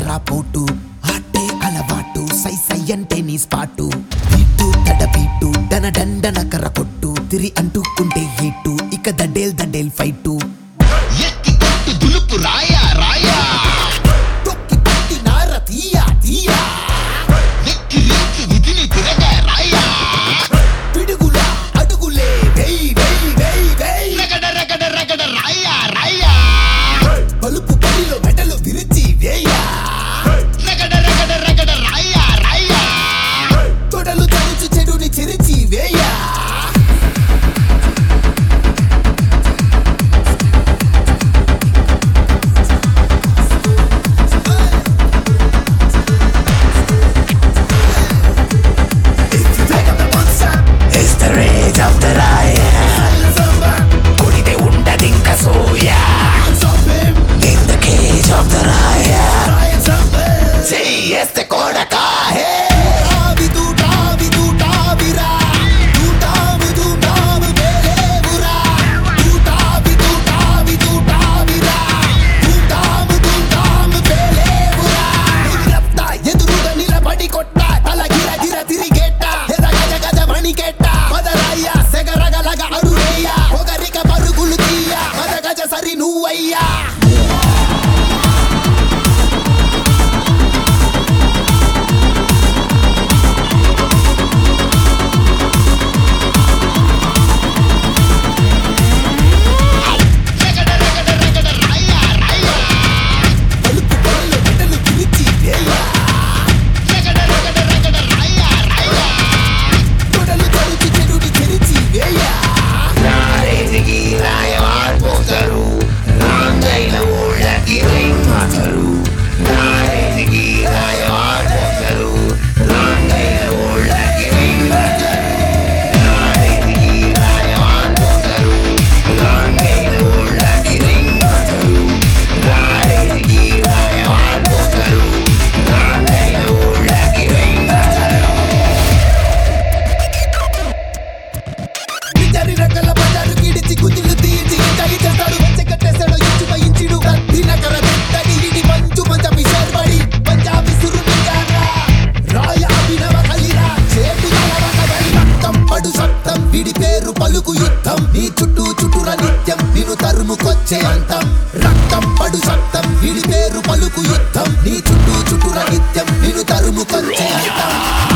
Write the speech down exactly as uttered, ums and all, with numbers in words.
ఎయ్యరా పోటు ఆటే అలవాటు సై సై అంటే నీ స్పాటు బీటు తడ బీటు డన డండన కర్ర కొట్టు తిరి అంటుకుంటే ఏటు ఇక దండేల్ దండేల్ ఫైటు ఎత్తి కొట్టు దులుపు రాయా రాయా తొక్కి పట్టి నార తీయా తీయా వెక్కి రీచి విధిని తిరగా రాయా పిడుగులా అడుగులే వెయ్ వెయ్ వెయ్ వెయ్ రగడ రగడ రగడ రాయా రాయా పలుపు పడిలో మెడలు విరిచి వేయా రగడ రగడ రగడ రాయా రాయా తొడలు చరుచు చెడుని చెరిచి వేయా este కొడకా హే ఆవి దూటా వి దూటా విరా దూటా వి దూటా బేలేవురా దూటా వి దూటా వి దూటా విరా దూటా వి దూటా బేలేవురా నిరప్తా ఎదురుగా నిలబడి కొట్ట తల గిర గిర తిరిగేట ఎద గజ గజ మణికెట్ట మదరాయ సెగరగలగ అడురేయ ఒకరిక పరుగులు తీయ మద గజ సరి నువ్వయ్యా పలుకు యుద్ధం నీ చుట్టూ చుట్టూర నిత్యం నిన్ను తరుముకొచ్చే అంతం రక్తం పడు సత్తం వీడి పేరు పలుకు యుద్ధం నీ చుట్టూ చుట్టూర నిత్యం నిన్ను తరుముకొచ్చే అంతం